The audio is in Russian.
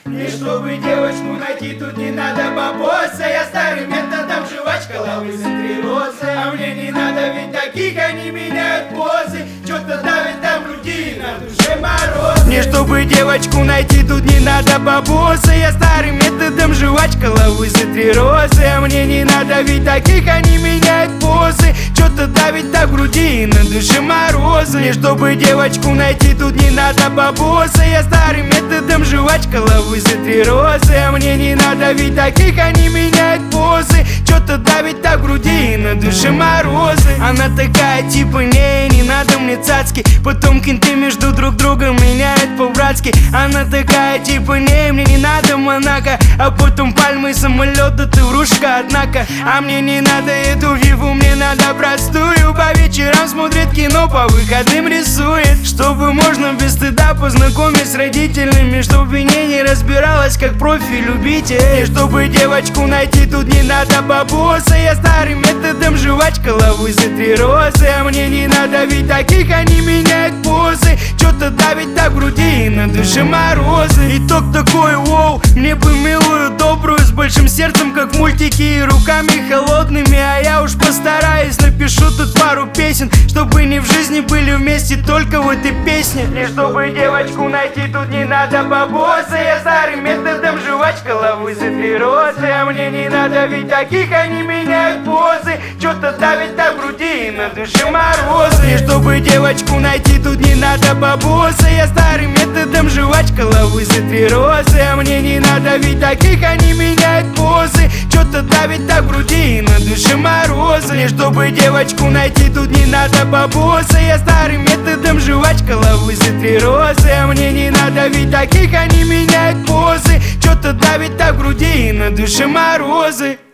И чтобы девочку найти, тут не надо бабоса. Я старым методом жвачка, лавы за 3 розы. А мне не надо, ведь таких они меняют позы. Что-то давит на груди, на душе мороз. Мне чтобы девочку найти, тут не надо бабоса. Я старым методом жвачка, лавы за 3 розы. А мне не надо, ведь таких они меняют позы. Что-то давит на груди, на душе морозы. Мне чтобы девочку найти, тут не надо бабоса. Я старым методом жвачка, лавы за 3 розы. А мне не надо, ведь таких они меняют позы. Что-то давит на груди, на душе морозы. Она такая типа не надо мне цацки. Потом кенты между друг другом меняют по-братски. Она такая типа мне не надо Монако. А потом пальмы, самолет, да ты врушка, однако. А мне не надо эту виву, мне надо простую. По вечерам смотрит кино, по выходным рисует. Чтобы можно без стыда познакомить с родителями. Чтобы не разбиралась, как профи-любитель. И чтобы девочку найти, тут не надо бабоса. Я старым методом жвачка, лавы за 3 розы. А мне не надо, ведь таких они меняют позы. Что-то давит на груди, на душе морозы. Итог такой, воу, мне бы милую, добрую, с большим сердцем, как в мультике, и руками холодными. А я уж постараюсь, напишу тут пару песен, чтобы не в жизни были вместе, только в этой песне. И чтобы девочку найти, тут не надо бабоса. Я старым методом жвачка, лавы за 3 розы. А мне не надо, ведь таких они меняют позы. Что-то давит на груди, на душе морозы. И чтобы девочку найти, тут не надо бабоса. Я старым методом жвачка, лавы за 3 розы. А мне не надо, ведь таких они меняют позы. Что-то давит на груди, на душе морозы. И чтобы девочку найти, тут не надо бабоса. Я старым методом жвачка, лавы за 3 розы. А мне не надо, ведь таких они меняют позы. Что-то давит на груди, на душе морозы.